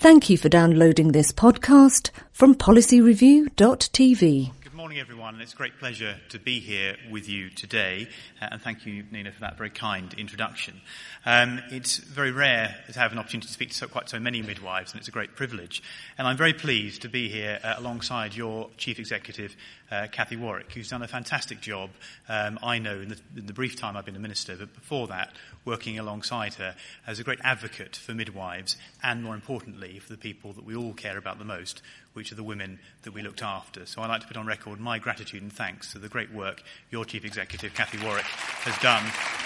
Thank you for downloading this podcast from policyreview.tv. Good morning, everyone, and it's a great pleasure to be here with you today. And thank you, Nina, for that very kind introduction. It's very rare to have an opportunity to speak to quite so many midwives, and it's a great privilege. And I'm very pleased to be here alongside your Chief Executive, Cathy Warwick, who's done a fantastic job, I know, in the brief time I've been a minister, but before that, working alongside her as a great advocate for midwives and, more importantly, for the people that we all care about the most, which are the women that we looked after. So I'd like to put on record my gratitude and thanks for the great work your Chief Executive, Cathy Warwick, has done.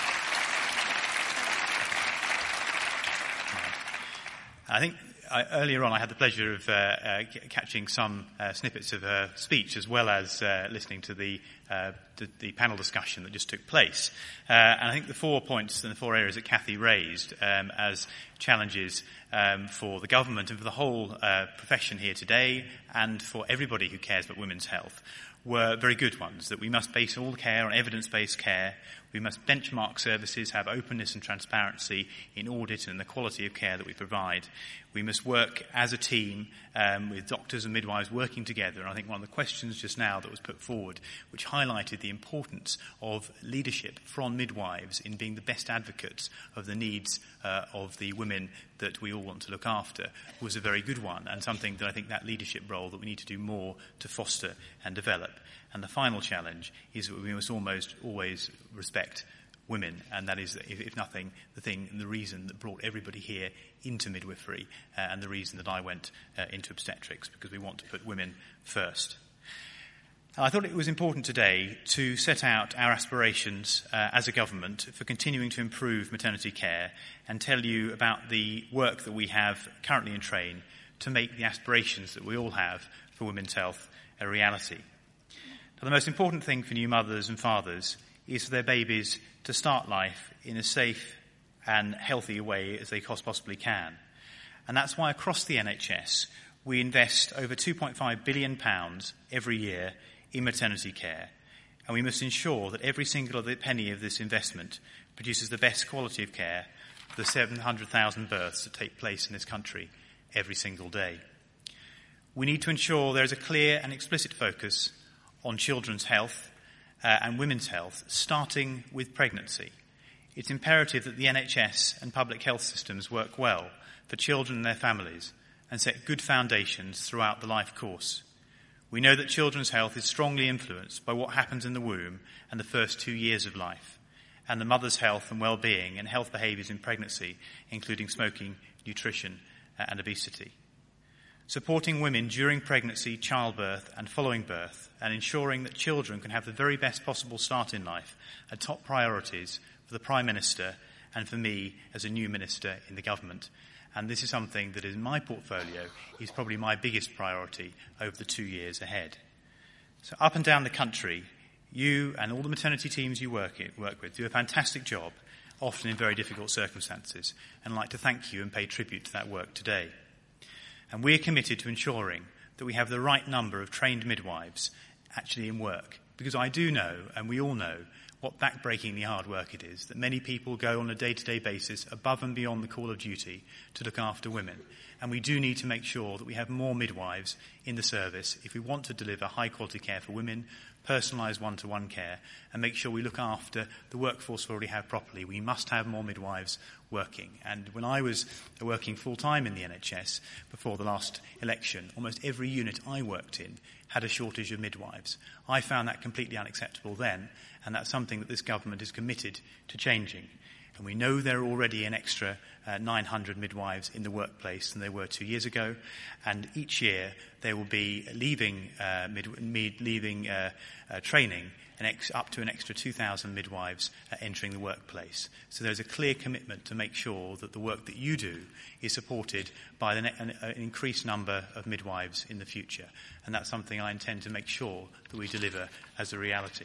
I think earlier on I had the pleasure of catching some snippets of her speech, as well as listening to the panel discussion that just took place. And I think the 4 points and the 4 areas that Cathy raised as challenges for the government and for the whole profession here today, and for everybody who cares about women's health, were very good ones. That we must base all care on evidence-based care. We must benchmark services, have openness and transparency in audit and the quality of care that we provide. We must work as a team with doctors and midwives working together. And I think one of the questions just now that was put forward, which highlighted the importance of leadership from midwives in being the best advocates of the needs of the women that we all want to look after, was a very good one, and something that I think that leadership role that we need to do more to foster and develop. And the final challenge is that we must almost always respect women, and that is, if nothing, the thing and the reason that brought everybody here into midwifery, and the reason that I went into obstetrics, because we want to put women first. And I thought it was important today to set out our aspirations as a government for continuing to improve maternity care, and tell you about the work that we have currently in train to make the aspirations that we all have for women's health a reality. Now, the most important thing for new mothers and fathers is for their babies to start life in a safe and healthy a way as they possibly can. And that's why across the NHS we invest over £2.5 billion every year in maternity care. And we must ensure that every single penny of this investment produces the best quality of care for the 700,000 births that take place in this country every single day. We need to ensure there is a clear and explicit focus on children's health and women's health, starting with pregnancy. It's imperative that the NHS and public health systems work well for children and their families and set good foundations throughout the life course. We know that children's health is strongly influenced by what happens in the womb and the first 2 years of life, and the mother's health and well-being and health behaviours in pregnancy, including smoking, nutrition and obesity. Supporting women during pregnancy, childbirth and following birth, and ensuring that children can have the very best possible start in life, are top priorities for the Prime Minister and for me as a new minister in the government. And this is something that in my portfolio is probably my biggest priority over the 2 years ahead. So up and down the country, you and all the maternity teams you work with do a fantastic job, often in very difficult circumstances, and I'd like to thank you and pay tribute to that work today. And we are committed to ensuring that we have the right number of trained midwives actually in work. Because I do know, and we all know, what backbreakingly hard work it is, that many people go on a day-to-day basis above and beyond the call of duty to look after women. And we do need to make sure that we have more midwives in the service if we want to deliver high-quality care for women, personalised one-to-one care, and make sure we look after the workforce we already have properly. We must have more midwives working. And when I was working full-time in the NHS before the last election, almost every unit I worked in had a shortage of midwives. I found that completely unacceptable then, and that's something that this government is committed to changing. And we know there are already an extra 900 midwives in the workplace than there were 2 years ago. And each year they will be leaving training up to an extra 2,000 midwives entering the workplace. So there's a clear commitment to make sure that the work that you do is supported by an increased number of midwives in the future. And that's something I intend to make sure that we deliver as a reality.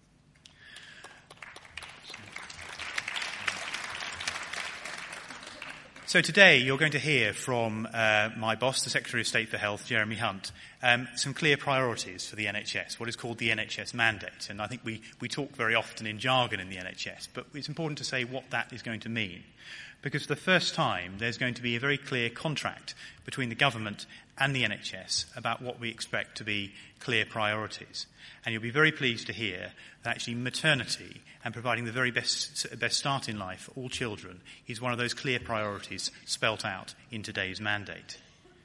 So today you're going to hear from my boss, the Secretary of State for Health, Jeremy Hunt, some clear priorities for the NHS, what is called the NHS mandate. And I think we talk very often in jargon in the NHS, but it's important to say what that is going to mean. because for the first time there's going to be a very clear contract between the government and the NHS about what we expect to be clear priorities. And you'll be very pleased to hear that actually maternity and providing the very best start in life for all children is one of those clear priorities spelt out in today's mandate.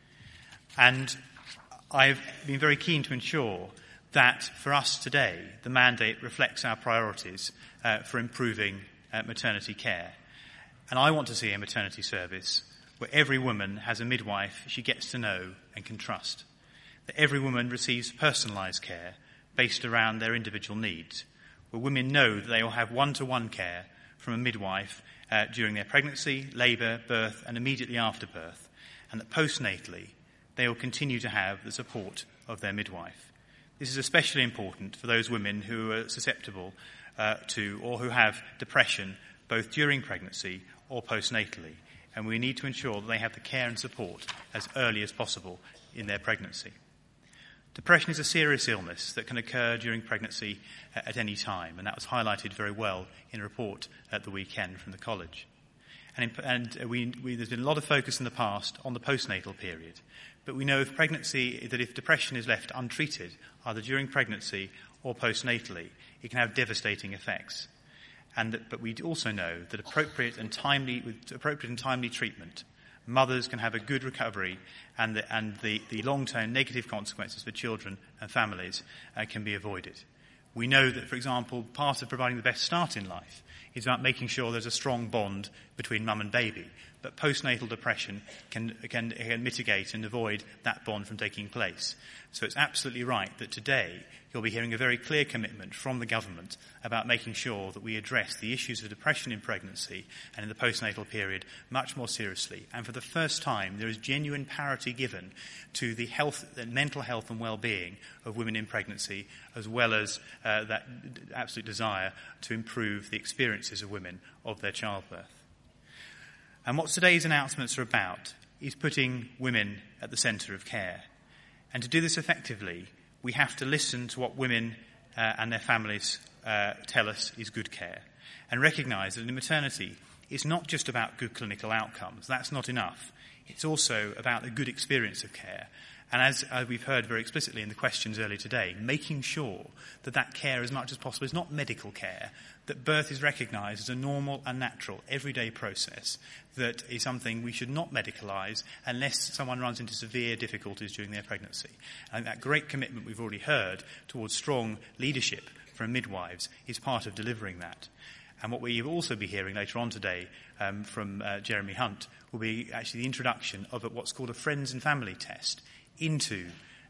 And I've been very keen to ensure that for us today, the mandate reflects our priorities for improving maternity care. And I want to see a maternity service where every woman has a midwife she gets to know and can trust, that every woman receives personalised care based around their individual needs, where women know that they will have one-to-one care from a midwife during their pregnancy, labour, birth and immediately after birth, and that postnatally they will continue to have the support of their midwife. This is especially important for those women who are susceptible to or who have depression both during pregnancy or postnatally, and we need to ensure that they have the care and support as early as possible in their pregnancy. Depression is a serious illness that can occur during pregnancy at any time, and that was highlighted very well in a report at the weekend from the college. There's been a lot of focus in the past on the postnatal period, but we know if depression is left untreated, either during pregnancy or postnatally, it can have devastating effects. But we also know that with appropriate and timely treatment, mothers can have a good recovery, and the long-term negative consequences for children and families can be avoided. We know that, for example, part of providing the best start in life is about making sure there's a strong bond between mum and baby, but postnatal depression can mitigate and avoid that bond from taking place. So it's absolutely right that today you'll be hearing a very clear commitment from the government about making sure that we address the issues of depression in pregnancy and in the postnatal period much more seriously. And for the first time, there is genuine parity given to the mental health and well-being of women in pregnancy, as well as that absolute desire to improve the experiences of women of their childbirth. And what today's announcements are about is putting women at the centre of care. And to do this effectively, we have to listen to what women and their families tell us is good care, and recognise that in maternity, it's not just about good clinical outcomes. That's not enough. It's also about a good experience of care. And as we've heard very explicitly in the questions earlier today, making sure that that care as much as possible is not medical care, that birth is recognised as a normal and natural everyday process that is something we should not medicalise unless someone runs into severe difficulties during their pregnancy. And that great commitment we've already heard towards strong leadership from midwives is part of delivering that. And what we will also be hearing later on today from Jeremy Hunt will be actually the introduction of what's called a friends and family test into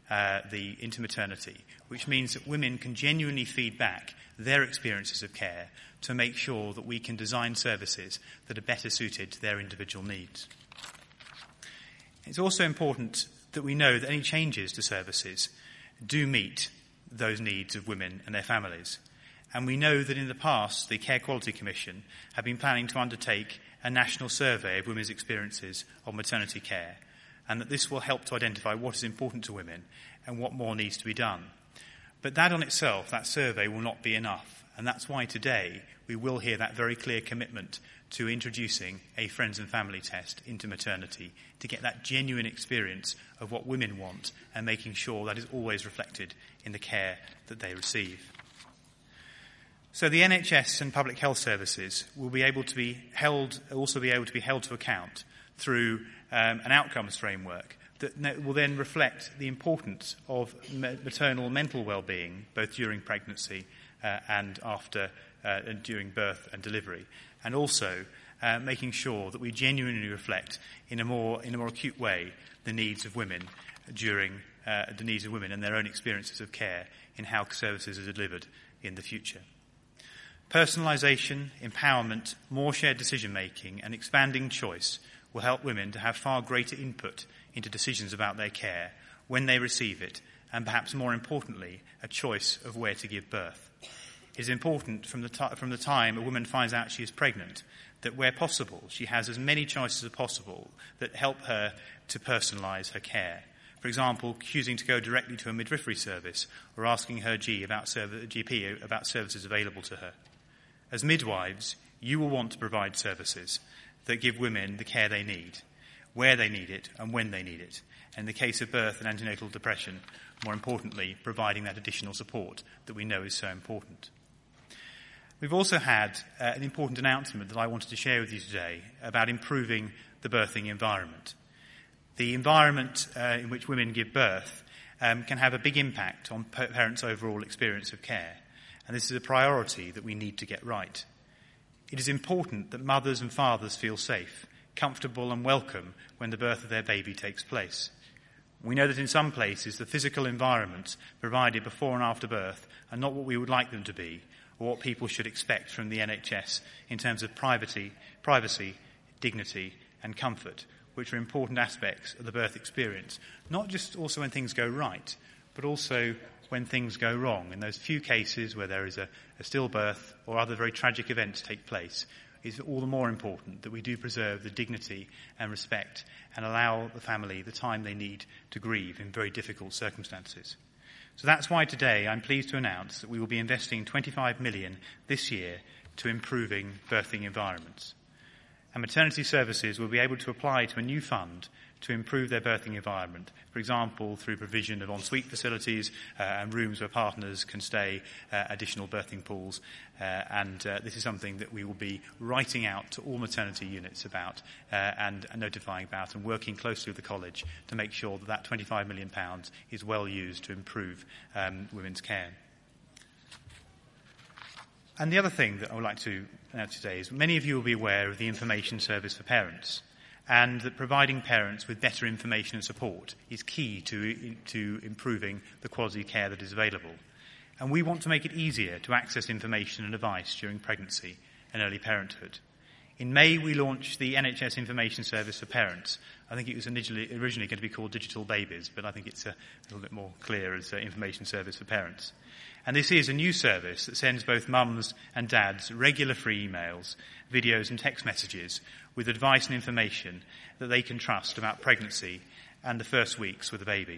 maternity, which means that women can genuinely feed back their experiences of care to make sure that we can design services that are better suited to their individual needs. It's also important that we know that any changes to services do meet those needs of women and their families. And we know that in the past, the Care Quality Commission have been planning to undertake a national survey of women's experiences of maternity care, and that this will help to identify what is important to women and what more needs to be done. But that on itself, that survey, will not be enough, and that's why today we will hear that very clear commitment to introducing a friends and family test into maternity to get that genuine experience of what women want and making sure that is always reflected in the care that they receive. So the NHS and public health services will be able to be held to account through an outcomes framework that will then reflect the importance of maternal mental well-being, both during pregnancy and after and during birth and delivery, and also making sure that we genuinely reflect in a more acute way the needs of women and their own experiences of care in how services are delivered in the future. Personalisation, empowerment, more shared decision-making and expanding choice will help women to have far greater input into decisions about their care when they receive it, and perhaps more importantly, a choice of where to give birth. It is important from the time a woman finds out she is pregnant that where possible she has as many choices as possible that help her to personalise her care. For example, choosing to go directly to a midwifery service or asking her GP about services available to her. As midwives, you will want to provide services that give women the care they need, where they need it and when they need it. In the case of birth and antenatal depression, more importantly, providing that additional support that we know is so important. We've also had an important announcement that I wanted to share with you today about improving the birthing environment. The environment in which women give birth can have a big impact on parents' overall experience of care, and this is a priority that we need to get right. It is important that mothers and fathers feel safe, comfortable and welcome when the birth of their baby takes place. We know that in some places the physical environments provided before and after birth are not what we would like them to be, or what people should expect from the NHS in terms of privacy, dignity and comfort, which are important aspects of the birth experience, not just also when things go right, but also when things go wrong. In those few cases where there is a stillbirth or other very tragic events take place, it's all the more important that we do preserve the dignity and respect and allow the family the time they need to grieve in very difficult circumstances. So that's why today I'm pleased to announce that we will be investing 25 million this year to improving birthing environments. And maternity services will be able to apply to a new fund to improve their birthing environment, for example, through provision of en-suite facilities and rooms where partners can stay, additional birthing pools, and this is something that we will be writing out to all maternity units about and notifying about and working closely with the college to make sure that that £25 million is well used to improve women's care. And the other thing that I would like to announce today is many of you will be aware of the information service for parents, and that providing parents with better information and support is key to improving the quality of care that is available. And we want to make it easier to access information and advice during pregnancy and early parenthood. In May, we launched the NHS Information Service for Parents. I think it was originally going to be called Digital Babies, but I think it's a little bit more clear as Information Service for Parents. And this is a new service that sends both mums and dads regular free emails, videos and text messages with advice and information that they can trust about pregnancy and the first weeks with a baby.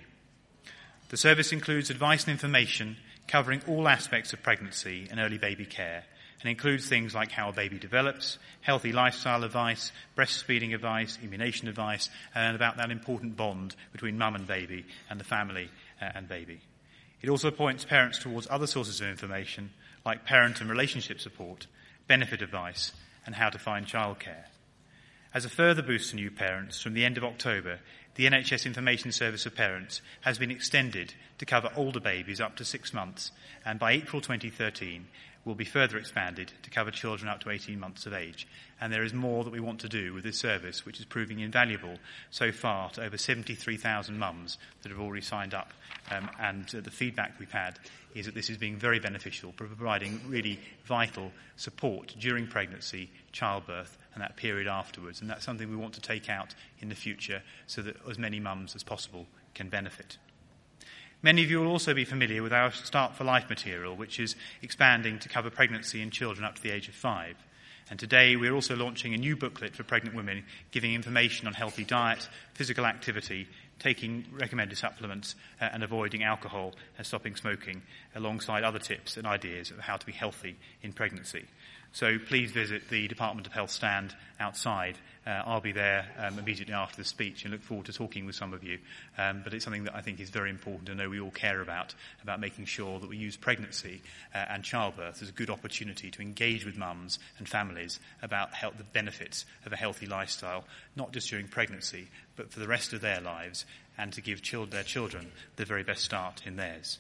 The service includes advice and information covering all aspects of pregnancy and early baby care, and includes things like how a baby develops, healthy lifestyle advice, breastfeeding advice, immunization advice, and about that important bond between mum and baby and the family and baby. It also points parents towards other sources of information like parent and relationship support, benefit advice, and how to find childcare. As a further boost to new parents, from the end of October, the NHS Information Service for Parents has been extended to cover older babies up to 6 months, and by April 2013 will be further expanded to cover children up to 18 months of age. And there is more that we want to do with this service, which is proving invaluable so far to over 73,000 mums that have already signed up. And the feedback we've had is that this is being very beneficial for providing really vital support during pregnancy, childbirth, and that period afterwards. And that's something we want to take out in the future so that as many mums as possible can benefit. Many of you will also be familiar with our Start for Life material, which is expanding to cover pregnancy in children up to the age of 5. And today we're also launching a new booklet for pregnant women, giving information on healthy diet, physical activity, taking recommended supplements, and avoiding alcohol and stopping smoking, alongside other tips and ideas of how to be healthy in pregnancy. So please visit the Department of Health stand outside. I'll be there immediately after the speech and look forward to talking with some of you. But it's something that I think is very important to know we all care about making sure that we use pregnancy and childbirth as a good opportunity to engage with mums and families about the benefits of a healthy lifestyle, not just during pregnancy, but for the rest of their lives, and to give their children the very best start in theirs.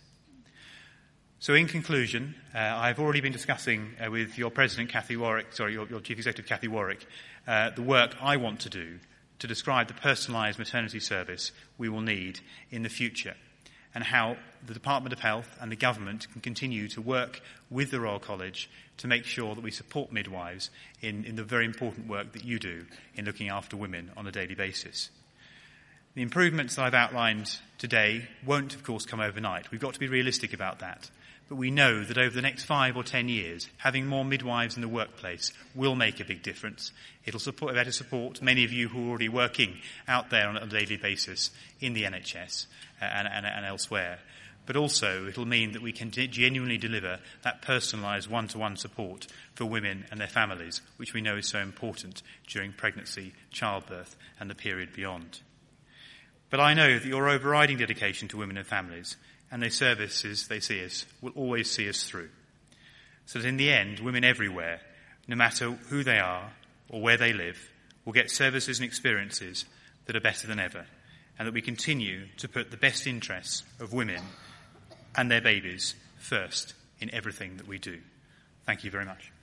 So in conclusion, I've already been discussing with your President, your Chief Executive, Cathy Warwick, the work I want to do to describe the personalised maternity service we will need in the future, and how the Department of Health and the government can continue to work with the Royal College to make sure that we support midwives in the very important work that you do in looking after women on a daily basis. The improvements that I've outlined today won't, of course, come overnight. We've got to be realistic about that. But we know that over the next 5 or 10 years, having more midwives in the workplace will make a big difference. It'll better support many of you who are already working out there on a daily basis in the NHS and elsewhere. but also it'll mean that we can genuinely deliver that personalised one-to-one support for women and their families, which we know is so important during pregnancy, childbirth and the period beyond. But I know that your overriding dedication to women and families and their services they see us will always see us through. So that in the end, women everywhere, no matter who they are or where they live, will get services and experiences that are better than ever, and that we continue to put the best interests of women and their babies first in everything that we do. Thank you very much.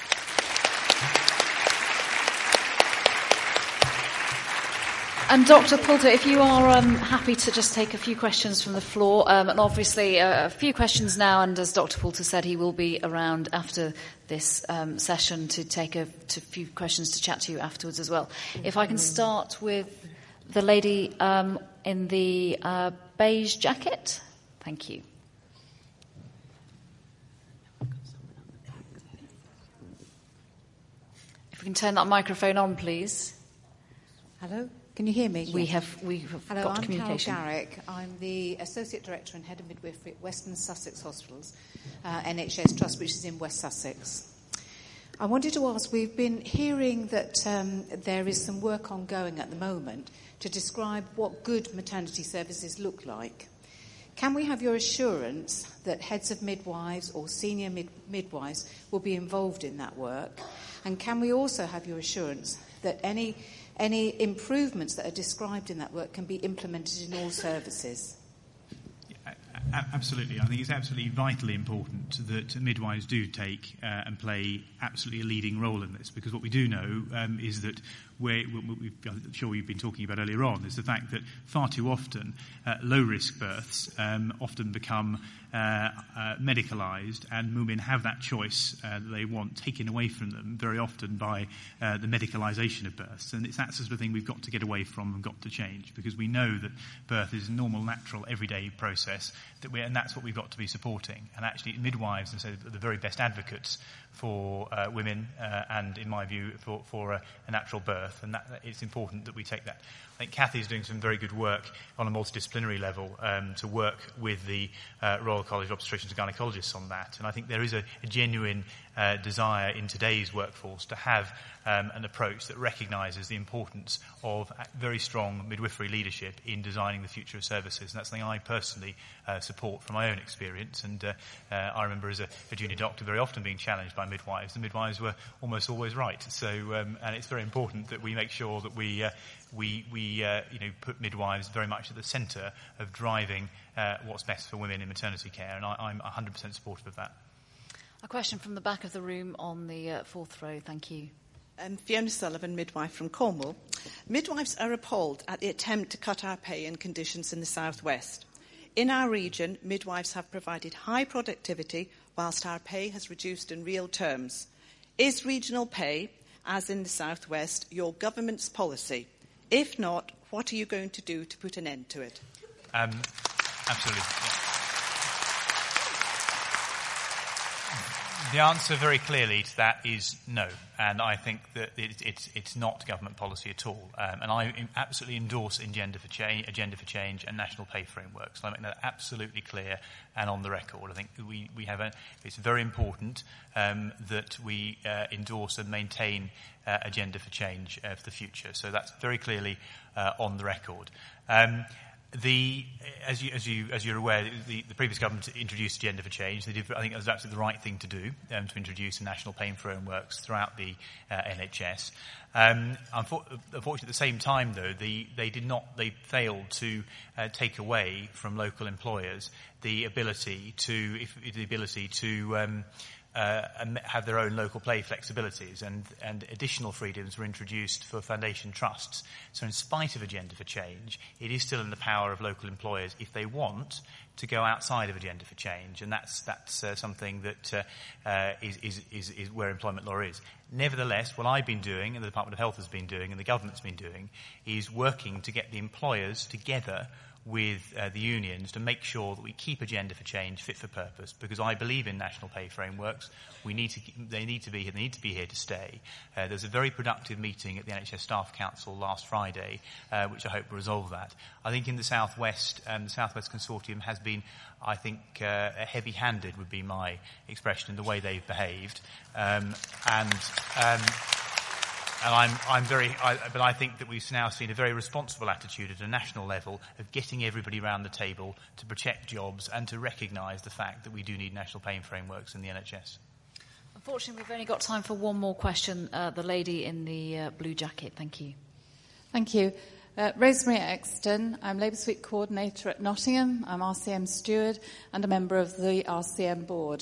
And Dr. Poulter, if you are happy to just take a few questions from the floor, and obviously a few questions now, and as Dr. Poulter said, he will be around after this session to take a few questions to chat to you afterwards as well. If I can start with the lady in the beige jacket. Thank you. If we can turn that microphone on, please. Hello? Can you hear me? We have Hello, got I'm communication. Carol Garrick. I'm the Associate Director and Head of Midwifery at Western Sussex Hospitals, NHS Trust, which is in West Sussex. I wanted to ask, we've been hearing that there is some work ongoing at the moment to describe what good maternity services look like. Can we have your assurance that heads of midwives or senior midwives will be involved in that work? And can we also have your assurance that any improvements that are described in that work can be implemented in all services? Absolutely. I think it's absolutely vitally important that midwives do take and play absolutely a leading role in this, because what we do know is that I'm sure we've been talking about earlier on, is the fact that far too often low-risk births often become medicalised, and women have that choice that they want taken away from them very often by the medicalisation of births. And it's that sort of thing we've got to get away from and got to change, because we know that birth is a normal, natural, everyday process, and that's what we've got to be supporting. And actually midwives are the very best advocates for women and, in my view, for a natural birth, and that it's important that we take that. I think Cathy's doing some very good work on a multidisciplinary level to work with the Royal College of Obstetricians and Gynecologists on that, and I think there is a genuine desire in today's workforce to have an approach that recognises the importance of very strong midwifery leadership in designing the future of services, and that's something I personally support from my own experience. And I remember as a junior doctor very often being challenged by midwives. The midwives were almost always right. So, and it's very important that we make sure that we put midwives very much at the centre of driving what's best for women in maternity care, and I'm 100% supportive of that. A question from the back of the room on the fourth row. Thank you. Fiona Sullivan, midwife from Cornwall. Midwives are appalled at the attempt to cut our pay and conditions in the South West. In our region, midwives have provided high productivity whilst our pay has reduced in real terms. Is regional pay, as in the South West, your government's policy? If not, what are you going to do to put an end to it? Absolutely. Yeah. The answer very clearly to that is no, and I think that it's not government policy at all. And I absolutely endorse Agenda for Change and national pay frameworks. So I make that absolutely clear and on the record. I think we have it's very important that we endorse and maintain Agenda for Change for the future. So that's very clearly on the record. As you're aware, the previous government introduced Agenda for Change. They did, I think, it was absolutely the right thing to do to introduce national pay frameworks throughout the NHS. Unfortunately, at the same time, though, they failed to take away from local employers the ability to have their own local pay flexibilities, and additional freedoms were introduced for foundation trusts. So in spite of Agenda for Change, it is still in the power of local employers, if they want, to go outside of Agenda for Change, and that's something that is where employment law is. Nevertheless, what I've been doing, and the Department of Health has been doing, and the government's been doing, is working to get the employers together with the unions to make sure that we keep Agenda for Change fit for purpose, because I believe in national pay frameworks. They need to be here to stay. There's a very productive meeting at the NHS Staff Council last Friday, which I hope will resolve that. I think in the South West Consortium has been, I think, heavy-handed would be my expression in the way they've behaved, but I think that we've now seen a very responsible attitude at a national level of getting everybody around the table to protect jobs and to recognise the fact that we do need national pay frameworks in the NHS. Unfortunately, we've only got time for one more question. The lady in the blue jacket, thank you. Thank you. Rosemary Exton, I'm Labour Suite Coordinator at Nottingham. I'm RCM Steward and a member of the RCM Board.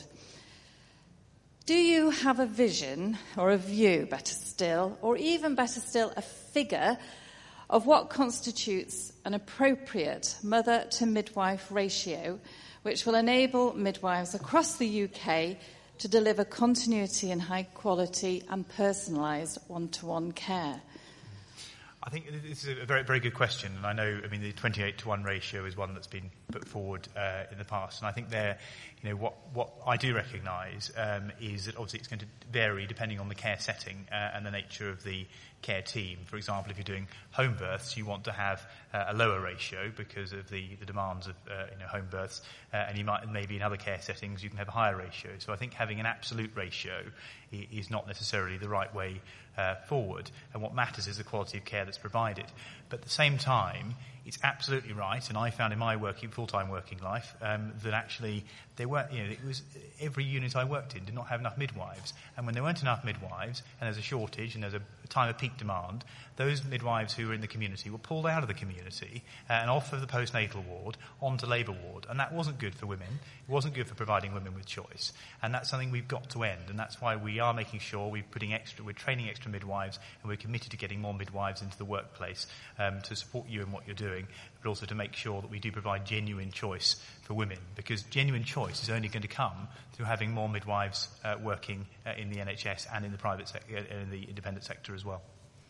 Do you have a vision, or a view, better still, or even better still, a figure of what constitutes an appropriate mother-to-midwife ratio which will enable midwives across the UK to deliver continuity and high quality and personalised one-to-one care? I think this is a very, very good question, and I know, the 28-to-1 ratio is one that's been put forward in the past, and I think what I do recognise is that obviously it's going to vary depending on the care setting and the nature of the care team. For example, if you're doing home births, you want to have a lower ratio because of the demands of home births, and maybe in other care settings you can have a higher ratio. So I think having an absolute ratio is not necessarily the right way forward, and what matters is the quality of care that's provided. But at the same time, it's absolutely right, and I found in my full-time working life that actually there weren't, it was every unit I worked in did not have enough midwives, and when there weren't enough midwives, and there's a shortage, and there's a time of peak demand, those midwives who were in the community were pulled out of the community and off of the postnatal ward onto labour ward, and that wasn't good for women. It wasn't good for providing women with choice, and that's something we've got to end, and that's why we are making sure we're training extra midwives, and we're committed to getting more midwives into the workplace to support you in what you're doing, but also to make sure that we do provide genuine choice for women, because genuine choice is only going to come through having more midwives working in the NHS and in the private sector, in the independent sector as well.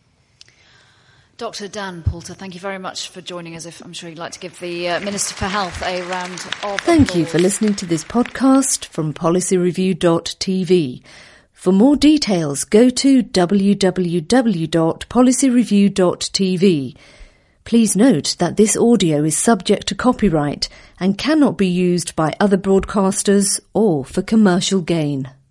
Dr. Dan Poulter, thank you very much for joining us. I'm sure you'd like to give the Minister for Health a round of applause. Thank you for listening to this podcast from policyreview.tv. For more details, go to www.policyreview.tv. Please note that this audio is subject to copyright and cannot be used by other broadcasters or for commercial gain.